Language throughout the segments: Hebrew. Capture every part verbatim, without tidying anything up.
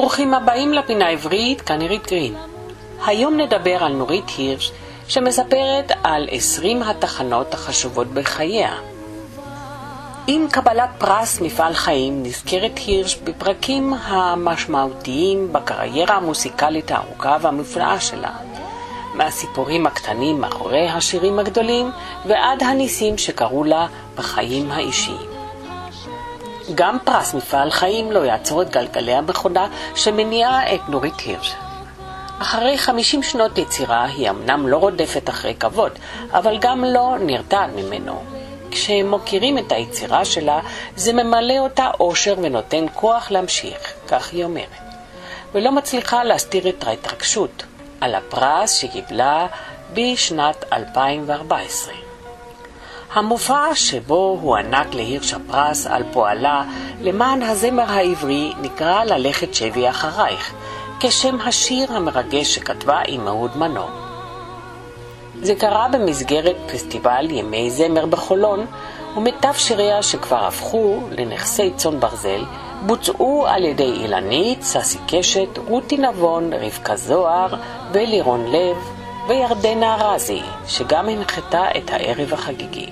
ברוכים הבאים לפינה עברית, כאן עירית גרין. היום נדבר על נורית הירש, שמספרת על עשרים התחנות החשובות בחייה. עם קבלת פרס מפעל חיים נזכרת הירש בפרקים המשמעותיים בקריירה המוסיקלית הארוכה והמופלאה שלה. מהסיפורים הקטנים מאחורי השירים הגדולים ועד הניסים שקרו לה בחיים האישיים. גם פרס מפעל חיים לא יעצור את גלגלי המכונה שמניעה את נורית הירש. אחרי חמישים שנות יצירה היא אמנם לא רודפת אחרי כבוד, אבל גם לא נרתעת ממנו. כשהם מוכירים את היצירה שלה, זה ממלא אותה אושר ונותן כוח להמשיך, כך היא אומרת. ולא מצליחה להסתיר את ההתרגשות על הפרס שקיבלה בשנת אלפיים וארבע עשרה. המופע שבו הוא ענק להירש הפרס על פועלה למען הזמר העברי נקרא ללכת שבי אחרייך, כשם השיר המרגש שכתבה עם אהוד מנור. זה קרה במסגרת פסטיבל ימי זמר בחולון, ומיטב שיריה שכבר הפכו לנכסי צאן ברזל בוצעו על ידי אילנית, ססי קשת, רותי נבון, רבקה זוהר ולירון לב וירדנה רזי, שגם הנחתה את הערב החגיגי.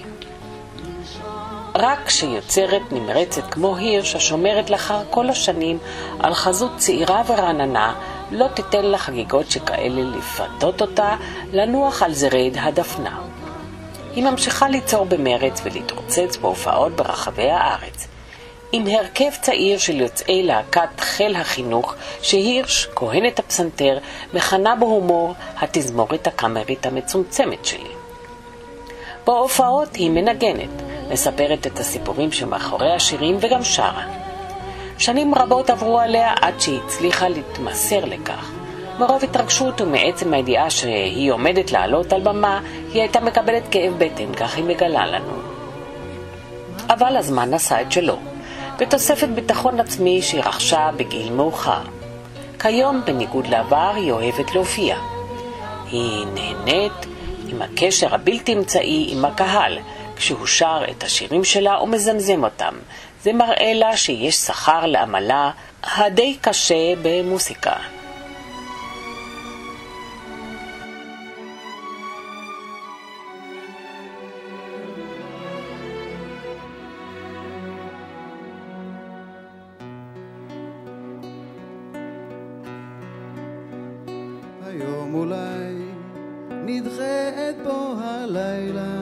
רק שיוצרת נמרצת כמו הירש השומרת לאחר כל השנים על חזות צעירה ורעננה, לא תיתן לחגיגות שכאלה לפתות אותה לנוח על זרד הדפנה. היא ממשיכה ליצור במרץ ולהתרוצץ בהופעות ברחבי הארץ. עם הרכב צעיר של יוצאי להקת חיל החינוך, שהירש, כהנת הפסנתר, מכנה בהומור התזמורת הקאמרית המצומצמת שלי. בהופעות היא מנגנת, מספרת את הסיפורים שמאחורי השירים וגם שרה. שנים רבות עברו עליה עד שהיא הצליחה להתמסר לכך. מרוב התרגשות ומעצם הידיעה שהיא עומדת לעלות על במה, היא הייתה מקבלת כאב בטן, כך היא מגלה לנו. אבל הזמן עשה את שלו, בתוספת ביטחון עצמי שהיא רכשה בגיל מאוחר. כיום, בניגוד לעבר, היא אוהבת להופיע. היא נהנית עם הקשר הבלתי אמצעי עם הקהל, כשהוא שר את השירים שלה ומזמזם אותם. זה מראה לה שיש שכר לעמלה הדי קשה במוסיקה. היום אולי נדחה את בוא הלילה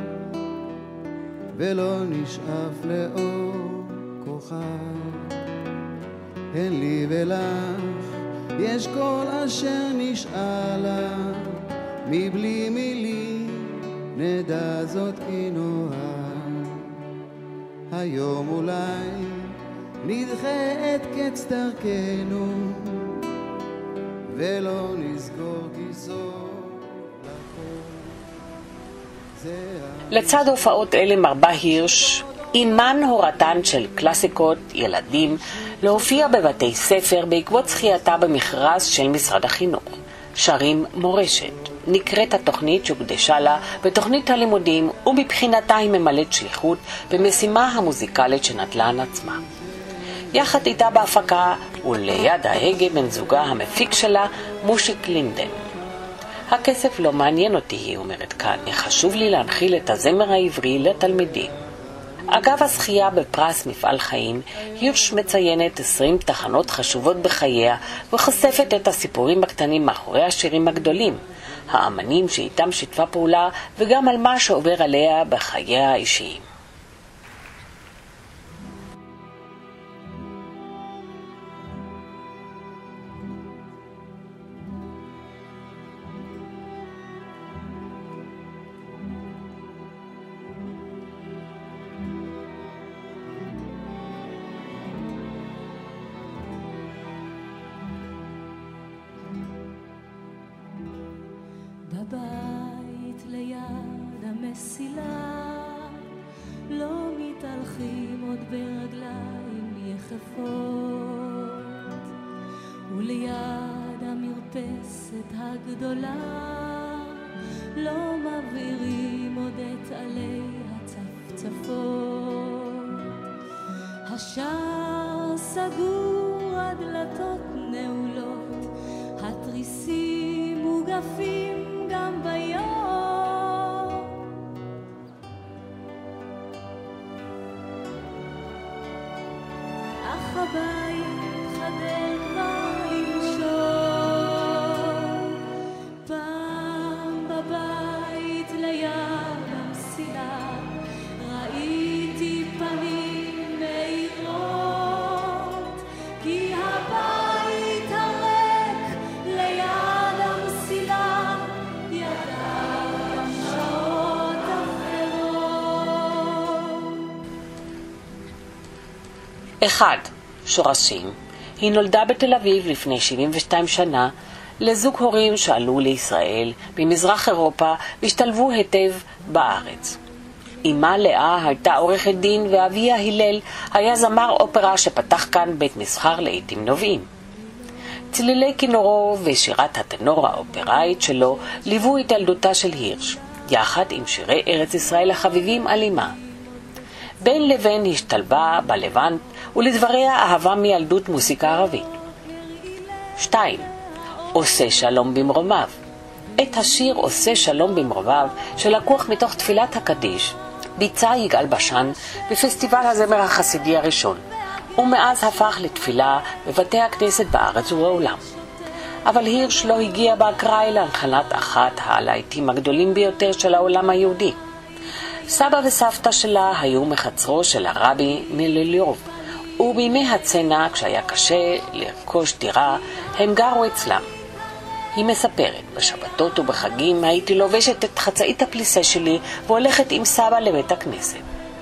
ולא נשאף לאור כוכב. אין לי ולך יש כל אשר נשאלה, מבלי מילים נדע זאת כי נאהב. היום אולי נדחה את קץ דרכנו ולא נסגור כיסור לכל. לצד הופעות אלה מרבה הירש, אימן הורתן של קלאסיקות ילדים, להופיע בבתי ספר בעקבות זכייתה במכרז של משרד החינוך. שרים מורשת נקראת התוכנית שהוקדשה לה בתוכנית הלימודים, ומבחינתה היא ממלאת שליחות במשימה המוזיקלית שנטלה על עצמה. יחד איתה בהפקה וליד ההגה בן זוגה המפיק שלה, מושיק לינדן. הכסף לא מעניין אותי, היא אומרת כאן, חשוב לי להנחיל את הזמר העברי לתלמידים. אגב הזכייה בפרס מפעל חיים, הירש מציינת עשרים תחנות חשובות בחייה וחושפת את הסיפורים הקטנים מאחורי השירים הגדולים, האמנים שאיתם שיתפה פעולה וגם על מה שעובר עליה בחייה האישיים. בבית ליד המסילה לא מתהלכים עוד ברגליים יחפות, וליד המרפסת הגדולה לא מעבירים עוד את עלי הצפצפות. השער סגור הדלתות נעולות, התריסים מוגפים גם ביום. אך הבית חדר כבר לנשום, פעם בבית ליד המסילה ראיתי פנים מאירות, כי הבית הריק ליד המסילה ידע גם שעות אחרות. אחד. שורשים. היא נולדה בתל אביב לפני שבעים ושתיים שנה לזוג הורים שעלו לישראל ממזרח אירופה והשתלבו היטב בארץ. אמה לאה הייתה עורכת דין ואביה הלל היה זמר אופרה שפתח כאן בית מסחר לעיתים נובעים. צלילי כינורו ושירת הטנור האופראית שלו ליוו את ילדותה של הירש, יחד עם שירי ארץ ישראל החביבים על אמה. בין לבין השתלבה בלבנט ולדבריה אהבה מילדות מוסיקה ערבית. שתיים. עושה שלום במרומיו. את השיר עושה שלום במרומיו שלקוח מתוך תפילת הקדיש ביצע יגאל בשן בפסטיבל הזמר החסידי הראשון, ומאז הפך לתפילה בבתי הכנסת בארץ ובעולם. אבל הירש לא הגיע באקראי להנחלת אחת הלהיטים הגדולים ביותר של העולם היהודי. סבא וסבתא שלה היו מחצרו של הרבי מלילוב, ובימי הצנע, כשהיה קשה לרכוש דירה, הם גרו אצלם. היא מספרת, בשבתות ובחגים הייתי לובשת את חצאית הפליסה שלי והולכת עם סבא לבית הכנסת.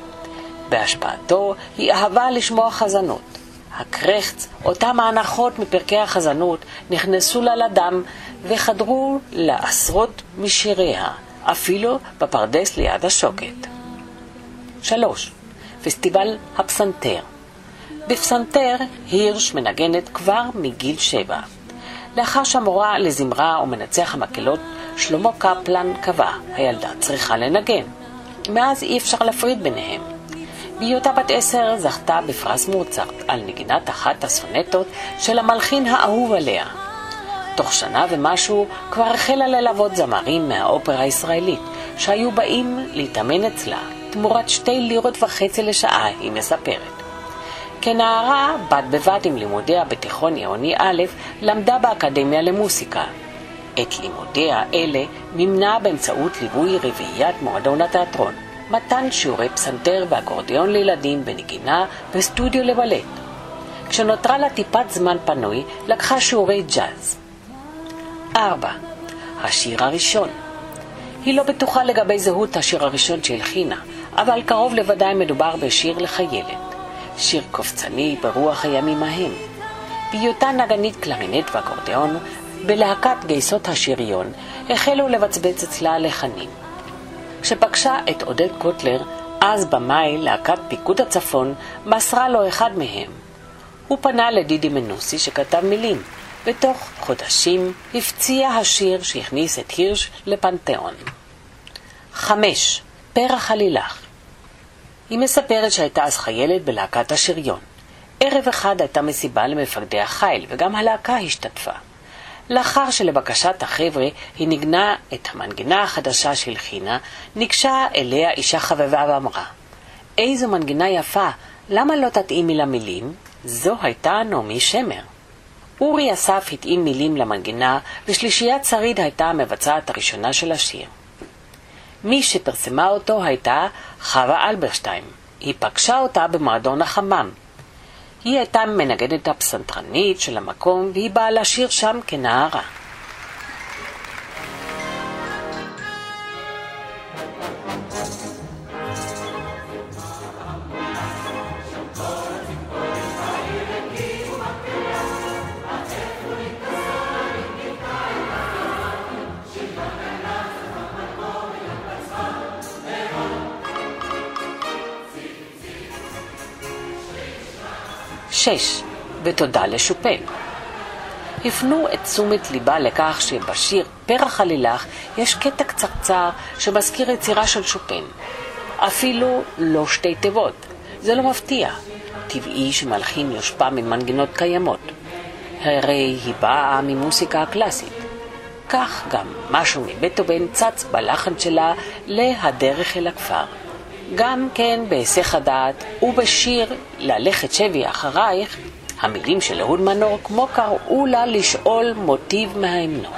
בהשפעתו היא אהבה לשמוע חזנות. הקרחץ, אותם ההנחות מפרקי החזנות, נכנסו לה לדם וחדרו לעשרות משיריה, אפילו בפרדס ליד השוקת. שלוש. פסטיבל הפסנתר. בפסנתר הירש מנגנת כבר מגיל שבע. לאחר שהמורה לזמרה ומנצח המקהלות שלמה קפלן קבע, הילדה צריכה לנגן. מאז אי אפשר להפריד ביניהם. בהיותה בת עשר זכתה בפרס מוצרט על נגינת אחת הסונטות של המלחין האהוב עליה. תוך שנה ומשהו כבר החלה ללוות זמרים מהאופרה הישראלית שהיו באים להתאמן אצלה תמורת שתי לירות וחצי לשעה, היא מספרת. כנערה, בת בבת עם לימודיה בתיכון עירוני א', למדה באקדמיה למוסיקה. את לימודיה אלה מימנה באמצעות ליווי רביעיית מועדון התיאטרון, מתן שיעורי פסנתר ואקורדיון לילדים בנגינה וסטודיו לבלט. כשנותרה לה טיפת זמן פנוי, לקחה שיעורי ג'אז. ארבע. השיר הראשון. היא לא בטוחה לגבי זהות השיר הראשון שהלחינה, אבל קרוב לוודאי מדובר בשיר לחיילת. שיר קופצני ברוח הימים ההם. בהיותה נגנית קלרינט ואקורדיון, בלהקת גייסות השריון, החלו לבצבץ אצלה לחנים. כשפגשה את עודד קוטלר, אז במאי להקת פיקוד הצפון, מסרה לו אחד מהם. הוא פנה לדידי מנוסי שכתב מילים, ותוך חודשים הפציע השיר שהכניס את הירש לפנתיאון. חמש. פרח הלילך. היא מספרת שהייתה אז חיילת בלהקת השריון. ערב אחד הייתה מסיבה למפקדי החיל, וגם הלהקה השתתפה. לאחר שלבקשת החבר'ה היא נגנה את המנגינה החדשה של חינה, ניגשה אליה אישה חבבה ואמרה, איזו מנגינה יפה, למה לא תתאימי למילים? זו הייתה נעמי שמר. אורי אסף התאים מילים למנגינה, ושלישיית שריד הייתה המבצעת הראשונה של השיר. מי שפרסמה אותו הייתה חווה אלברשטיין. היא פגשה אותה במועדון החמם. היא הייתה מנגנת הפסנתרנית של המקום, והיא באה לשיר שם כנערה. שש. ותודה לשופן. הפנו את תשומת ליבה לכך שבשיר פרח הלילך יש קטע קצרצר שמזכיר יצירה של שופן. אפילו לא שתי תיבות. זה לא מפתיע, טבעי שמלחין יושפע ממנגינות קיימות. הרי היא באה ממוסיקה הקלאסית. כך גם משהו מבטהובן צץ בלחן שלה להדרך אל הכפר. גם כן בהיסח הדעת ובשיר ללכת שבי אחרייך, המילים של אהוד מנור כמו קראו לה לשאול מוטיב מההמנון.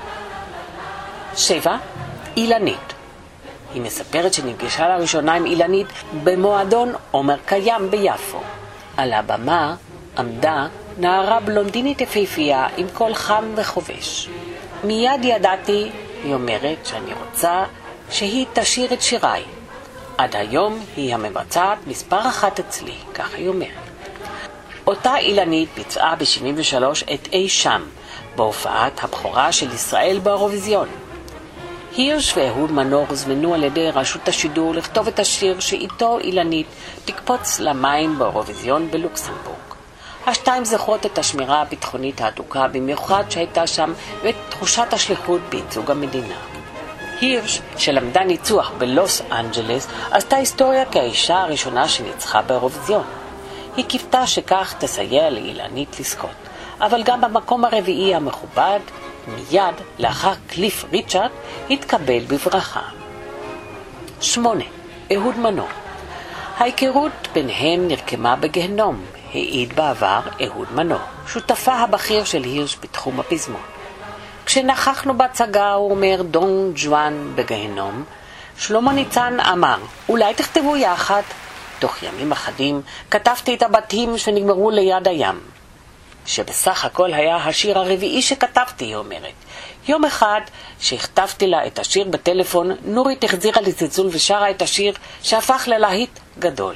שבע, אילנית. היא מספרת שנפגשה לראשונה עם אילנית במועדון עומר קיים ביפו. על הבמה עמדה נערה בלונדינית יפהפייה עם קול חם וחובש. מיד ידעתי, היא אומרת, שאני רוצה שהיא תשיר את שיריי. עד היום היא המבצעת מספר אחת אצלי, כך היא אומרת. אותה אילנית ביצעה ב-שבעים ושלוש את אי שם, בהופעת הבכורה של ישראל באירוויזיון. הירש ואהוד מנור הוזמנו על ידי רשות השידור לכתוב את השיר שאיתו אילנית תקפוץ למים באירוויזיון בלוקסמבורג. השתיים זוכרות את השמירה הביטחונית האדוקה במיוחד שהייתה שם ואת תחושת השליחות בייצוג המדינה. הירש, שלמדה ניצוח בלוס אנג'לס, עשתה היסטוריה כאישה הראשונה שניצחה באירוויזיון. היא קיוותה שכך תסייע לאילנית לזכות, אבל גם במקום הרביעי המכובד, מיד לאחר קליף ריצ'רד, התקבל בברכה. שמונה. אהוד מנור. ההיכרות ביניהם נרקמה בגהנום, העיד בעבר אהוד מנור, שותפה הבכיר של הירש בתחום הפזמון. כשנכחנו בהצגה, הוא אומר, דון ג'ואן בגהנום, שלמה ניצן אמר, אולי תכתבו יחד. תוך ימים אחדים כתבתי את הבתים שנגמרו ליד הים, שבסך הכל היה השיר הרביעי שכתבתי, היא אומרת. יום אחד שהכתבתי לה את השיר בטלפון, נורית החזירה לי צלצול ושרה את השיר שהפך ללהיט גדול.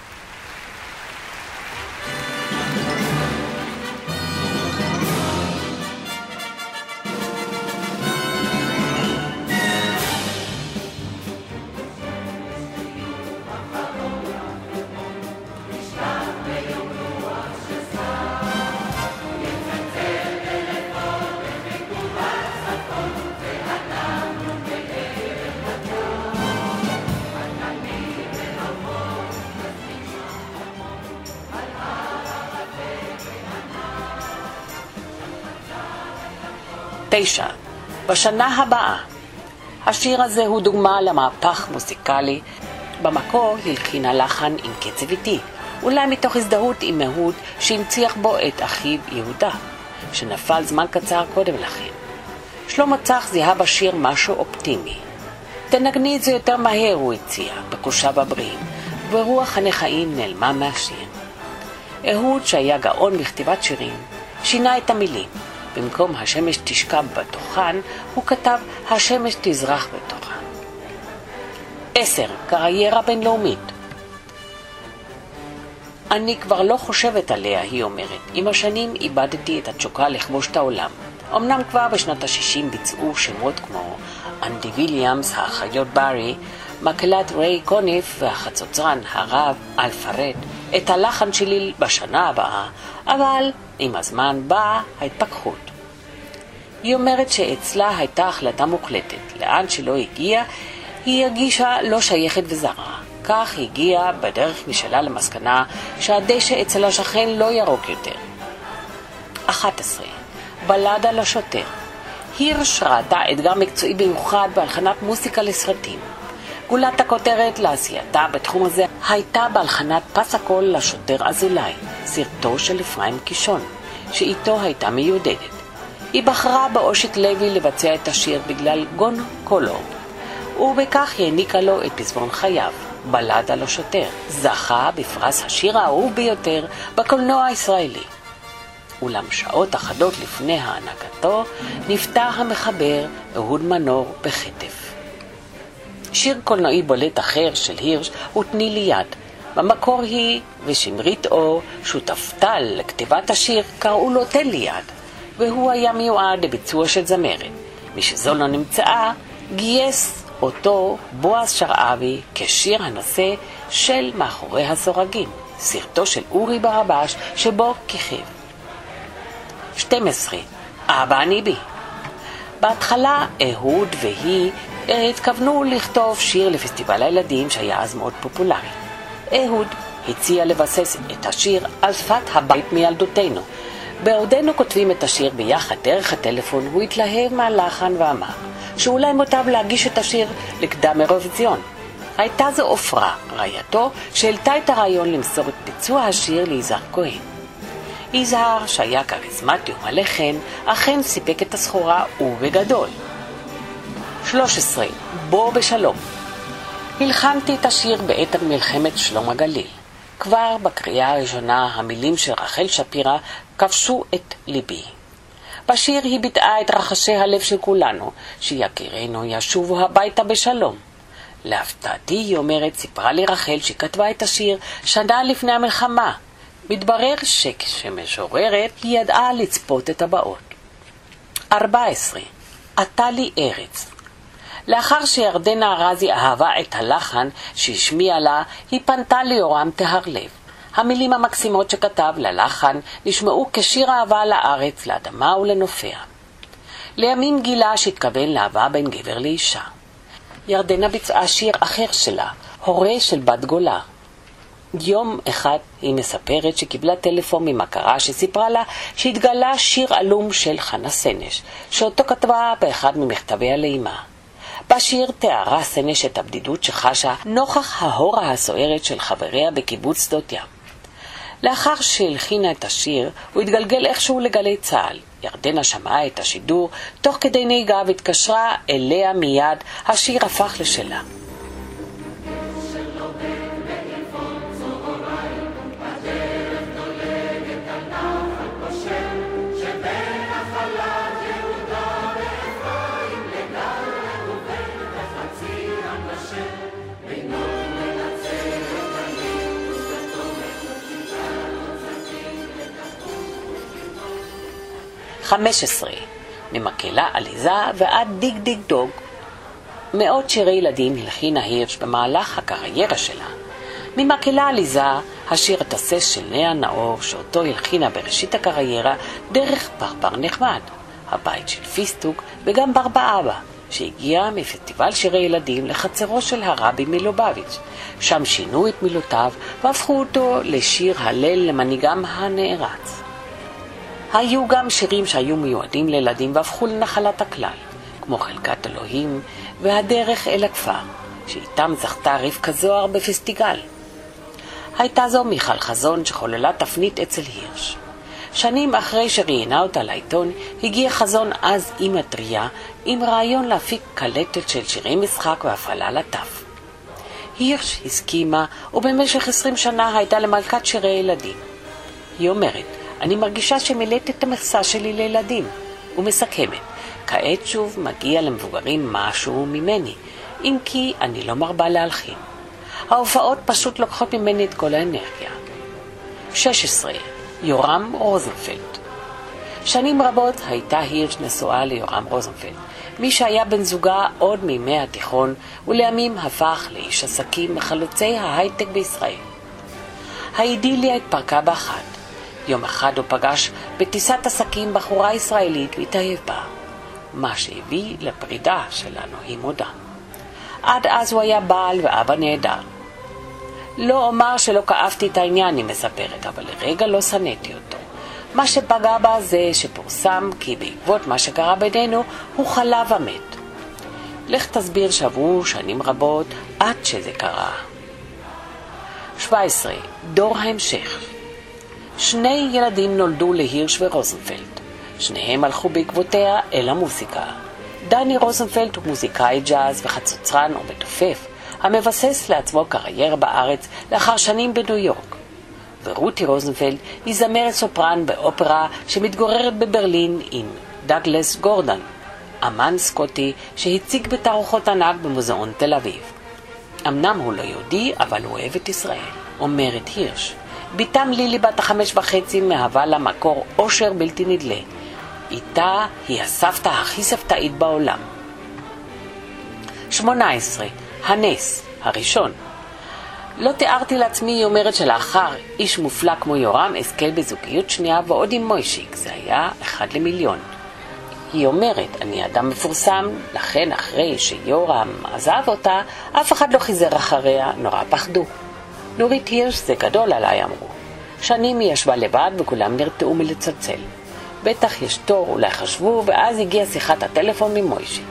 תשע. בשנה הבאה. השיר הזה הוא דוגמה למהפך מוזיקלי. במקור הלחינה לחן עם קצב איטי, אולי מתוך הזדהות עם אהוד שהנציח בו את אחיו יהודה, שנפל זמן קצר קודם לכן. שלמה צח זיהה בשיר משהו אופטימי. תנגני את זה יותר מהר, הוא הציע, בקושיו הבריאים, ורוח הנכאים נעלמה מהשיר. אהוד, שהיה גאון בכתיבת שירים, שינה את המילים. במקום השמש תשקע בתוכן, הוא כתב השמש תזרח בתוכן. עשר. קריירה בינלאומית. אני כבר לא חושבת עליה, היא אומרת. עם השנים איבדתי את התשוקה לכבוש את העולם. אמנם כבר בשנת ה-שישים ביצעו שמות כמו אנדי ויליאמס, האחיות ברי, מקהלת ריי קוניף והחצוצרן הרב אלפרד את הלחן שלי בשנה הבאה, אבל עם הזמן באה ההתפכחות. היא אומרת שאצלה הייתה החלטה מוחלטת. לאן שלא הגיעה, היא הרגישה לא שייכת וזרה. כך הגיעה בדרך משלה למסקנה שהדשא אצל השכן לא ירוק יותר. אחת עשרה. בלדה לשוטר. הירש ראתה אתגר מקצועי במיוחד בהלחנת מוסיקה לסרטים. גולת הכותרת לעשייתה בתחום הזה הייתה בהלחנת פס הקול לשוטר אזולאי, סרטו של אפרים קישון, שאיתו הייתה מיודדת. היא בחרה באושית לוי לבצע את השיר בגלל גון קולו, ובכך העניקה לו את פזמון חייו, בלדה לשוטר. זכה בפרס השיר האהוב ביותר בקולנוע הישראלי. אולם שעות אחדות לפני הענקתו נפטר המחבר אהוד מנור בחטף. שיר קולנועי בולט אחר של הירש הוא תני לי יד. במקור היא ושמרית אור, שותפתה לכתיבת השיר, קראו לו תן לי יד, והוא היה מיועד לביצוע של זמרת. משזו לא נמצאה, גייס אותו בועז שרעבי כשיר הנושא של מאחורי הסורגים, סרטו של אורי ברבש שבו כיכב. שתים עשרה. אבא אני בי. בהתחלה אהוד והיא התכוונו לכתוב שיר לפסטיבל הילדים שהיה אז מאוד פופולרי. אהוד הציע לבסס את השיר על שפת הבית מילדותנו. בעודנו כותבים את השיר ביחד דרך הטלפון, הוא התלהב מהלחן ואמר שאולי מוטב להגיש את השיר לקדם אירוויזיון. הייתה זו עופרה, רעייתו, שהעלתה את הרעיון למסור את ביצוע השיר ליזהר כהן. יזהר, שהיה כריזמטי ומלא חן, אכן סיפק את הסחורה ובגדול. שלוש עשרה. בוא בשלום. הלחמתי את השיר בעת מלחמת שלום הגליל. כבר בקריאה הראשונה המילים של רחל שפירא כבשו את ליבי. בשיר היא ביטאה את רחשי הלב של כולנו, שיקירינו ישובו הביתה בשלום. להפתעתי, היא אומרת, סיפרה לי רחל שכתבה את השיר שנה לפני המלחמה. מתברר שכשמשוררת היא ידעה לצפות את הבאות. ארבע עשרה. עתה לי ארץ. לאחר שירדנה ארזי אהבה את הלחן שהשמיע לה, היא פנתה ליורם טהרלב. המילים המקסימות שכתב ללחן נשמעו כשיר אהבה לארץ, לאדמה ולנופיה. לימים גילה שהתכוון לאהבה בין גבר לאישה. ירדנה ביצעה שיר אחר שלה, הורה של בת גולה. יום אחד היא מספרת שקיבלה טלפון ממכרה שסיפרה לה שהתגלה שיר אלום של חנה סנש, שאותו כתבה באחד ממכתביה לאימה. בשיר תיארה סנש את הבדידות שחשה נוכח ההורה הסוערת של חבריה בקיבוץ שדות ים. לאחר שהלחינה את השיר, הוא התגלגל איכשהו לגלי צה"ל. ירדנה שמעה את השידור, תוך כדי נהיגה והתקשרה אליה מיד, השיר הפך לשלה. חמש עשרה. ממקהלה עליזה ועד דיג דיג דוג. מאות שירי ילדים הלחינה הירש במהלך הקריירה שלה. ממקהלה עליזה, השיר התסס של לאה נאור, שאותו הלחינה בראשית הקריירה דרך פרפר נחמד, הבית של פיסטוק, וגם ברבא אבא, שהגיע מפסטיבל שירי ילדים לחצרו של הרבי מלובביץ'. שם שינו את מילותיו והפכו אותו לשיר הלל למנהיגם הנערץ. היו גם שירים שהיו מיועדים לילדים והפכו לנחלת הכלל, כמו חלקת אלוהים והדרך אל הכפר, שאיתם זכתה רבקה זוהר בפסטיגל. הייתה זו מיכל חזון שחוללה תפנית אצל הירש. שנים אחרי שראיינה אותה לעיתון, הגיע חזון אז עם הטריה, עם רעיון להפיק קלטת של שירי משחק והפעלה לטף. הירש הסכימה, ובמשך עשרים שנה הייתה למלכת שירי ילדים. היא אומרת, אני מרגישה שמילאת את המכסה שלי לילדים, ומסכמת, כעת שוב מגיע למבוגרים משהו ממני, אם כי אני לא מרבה להלחין. ההופעות פשוט לוקחות ממני את כל האנרגיה. שש עשרה. יורם רוזנפלד. שנים רבות הייתה הירש נשואה ליורם רוזנפלד, מי שהיה בן זוגה עוד מימי התיכון, ולימים הפך לאיש עסקים מחלוצי ההייטק בישראל. האידיליה התפרקה באחת. יום אחד הוא פגש בטיסת עסקים בחורה ישראלית להתאהב בה. מה שהביא לפרידה שלנו היא מודה. עד אז הוא היה בעל ואבא נהדר. לא אומר שלא כאבתי את העניין, היא מספרת, אבל לרגע לא שנאתי אותו. מה שפגע בה זה שפורסם כי בעקבות מה שקרה בינינו הוא חלה ומת. לך תסביר, שעברו שנים רבות עד שזה קרה. שבע עשרה. דור ההמשך. שני ילדים נולדו להירש ורוזנפלד. שניהם הלכו בעקבותיה אל המוזיקה. דני רוזנפלד הוא מוזיקאי ג'אז וחצוצרן ומתופף, המבסס לעצמו קריירה בארץ לאחר שנים בניו יורק. ורותי רוזנפלד היא זמרת סופרן באופרה שמתגוררת בברלין עם דאגלס גורדון, אמן סקוטי שהציג בתערוכות ענק במוזיאון תל אביב. אמנם הוא לא יהודי, אבל הוא אוהב את ישראל, אומרת הירש. ביתם לילי בת החמש וחצי מהווה לה מקור אושר בלתי נדלה. איתה היא הסבתא הכי סבתאית בעולם. שמונה עשרה. הנס, הראשון. לא תיארתי לעצמי, היא אומרת, שלאחר איש מופלא כמו יורם אזכה בזוגיות שנייה ועוד עם מוישיק. זה היה אחד למיליון. היא אומרת, אני אדם מפורסם, לכן אחרי שיורם עזב אותה, אף אחד לא חיזר אחריה, נורא פחדו. נורית הירש זה גדול עליי, אמרו. שנים היא ישבה לבד וכולם נרתעו מלצלצל. בטח יש תור, אולי חשבו, ואז הגיעה שיחת הטלפון ממוישיק.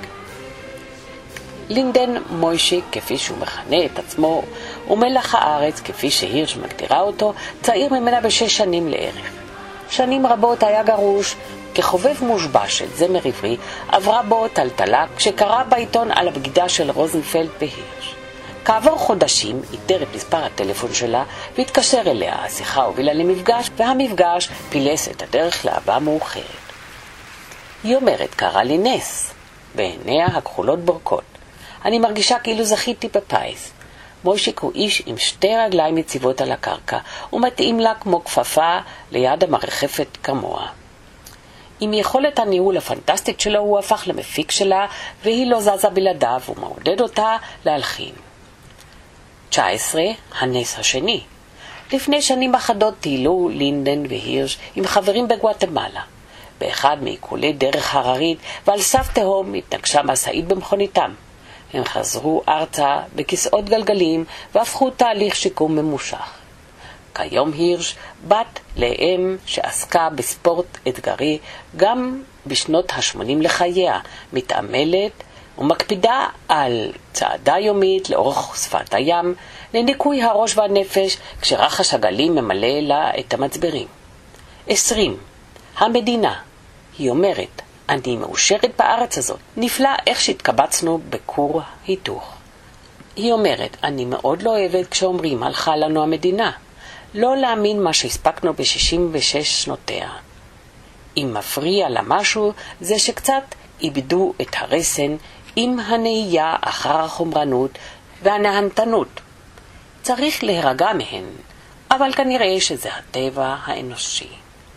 לינדן מוישיק, כפי שהוא מכנה את עצמו, ומלח הארץ, כפי שהירש מגדירה אותו, צעיר ממנה בשש שנים לערך. שנים רבות היה גרוש, כחובב מושבע של זמר עברי, עברה בו טלטלה כשקרא בעיתון על הבגידה של רוזנפלד והירש. כעבור חודשים איתר את מספר הטלפון שלה והתקשר אליה. השיחה הובילה למפגש, והמפגש פילס את הדרך לאהבה מאוחרת. היא אומרת, קרה לי נס. בעיניה הכחולות בורקות. אני מרגישה כאילו זכיתי בפיס. מוישיק הוא איש עם שתי רגליים יציבות על הקרקע, ומתאים לה כמו כפפה ליד המרחפת כמוה. עם יכולת הניהול הפנטסטית שלו הוא הפך למפיק שלה, והיא לא זזה בלעדיו ומעודד אותה להלחין. תשע עשרה, הנס השני. לפני שנים אחדות טיילו לינדן והירש עם חברים בגואטמלה. באחד מעיקולי דרך הררית ועל סף תהום התנגשה מסעית במכוניתם. הם חזרו ארצה בכיסאות גלגלים והפכו תהליך שיקום ממושך. כיום הירש בת לאם שעסקה בספורט אתגרי גם בשנות ה-שמונים לחייה, מתעמלת ומקפידה על צעדה יומית לאורך שפת הים, לניקוי הראש והנפש כשרחש הגלים ממלא לה את המצברים. עשרים. המדינה. היא אומרת, אני מאושרת בארץ הזאת. נפלא איך שהתקבצנו בקור היתוך. היא אומרת, אני מאוד לא אוהבת כשאומרים הלכה לנו המדינה. לא להאמין מה שהספקנו ב-שישים ושש שנותיה. אם מפריע לה משהו, זה שקצת איבדו את הרסן עם הנהייה אחר החומרנות והנהנתנות. צריך להירגע מהן, אבל כנראה שזה הטבע האנושי.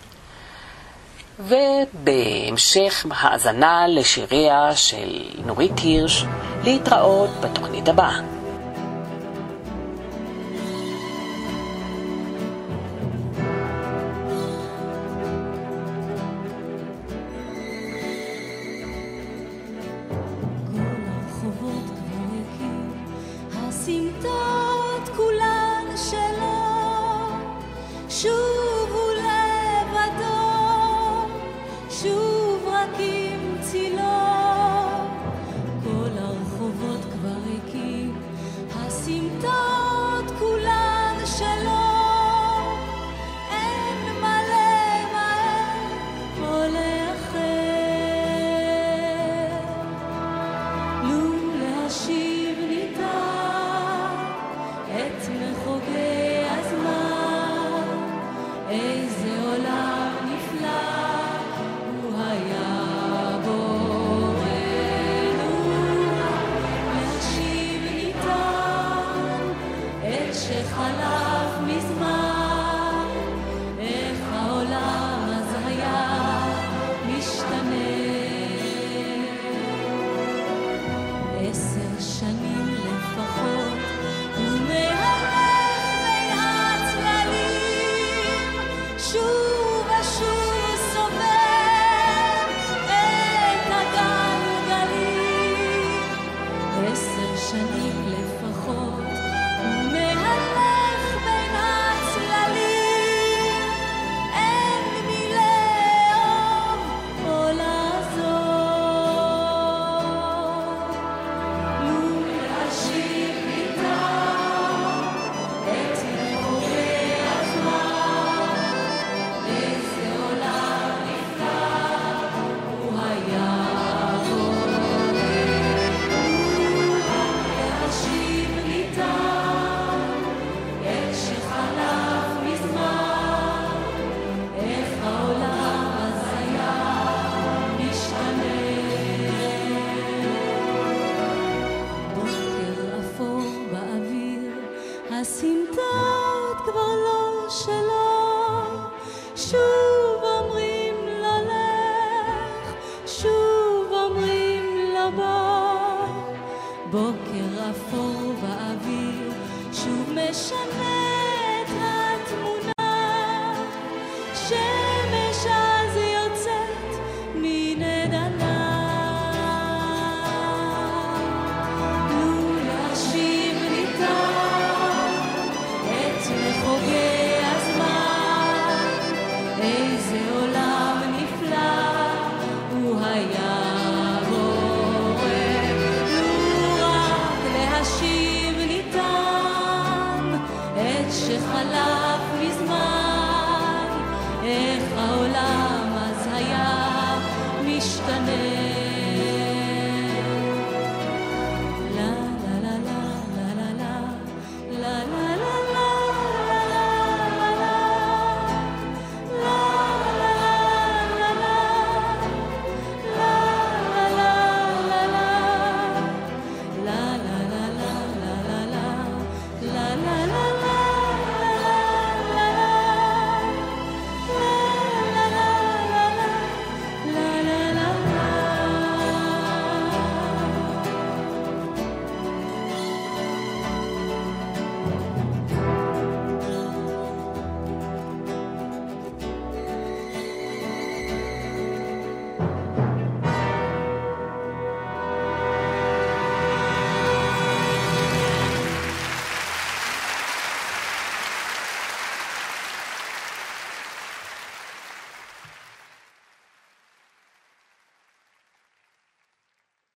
ובהמשך האזנה לשיריה של נורית הירש, להתראות בתוכנית הבאה. הסמטות כולן שלו, שוב הוא לבדו, שוב רק עם צילו. כל הרחובות כבר ריקים, הסמטות כולן שלו, אין מלא מהר או לאחר. לו להשיב את מחוגי הזמן, איזה עולם נפלא הוא היה בורנו. להשיב ניתן את שחלף מזמן, איך העולם אז היה משתנה. עשר שנים לפחות שוב ושוב סובב את הגלגלים. עשר שנים לפחות הוא מהלך בין הצללים, אין מי לאהוב או לעזור. לו להשיב ניתן את מחוגי הזמן, איזה עולם נפלא הוא היה בורנו. להשיב ניתן את שחלף מזמן, איך העולם אז היה משתנה. בוקר אפור באוויר, הסמטות כבר לא שלו, שוב אומרים לו לך, שוב אומרים לו בוא. בוקר אפור באוויר שוב משנה את התמונה, שמש אז יוצאת מן עדנה. לו להשיב ניתן את חלף מזמן, איך העולם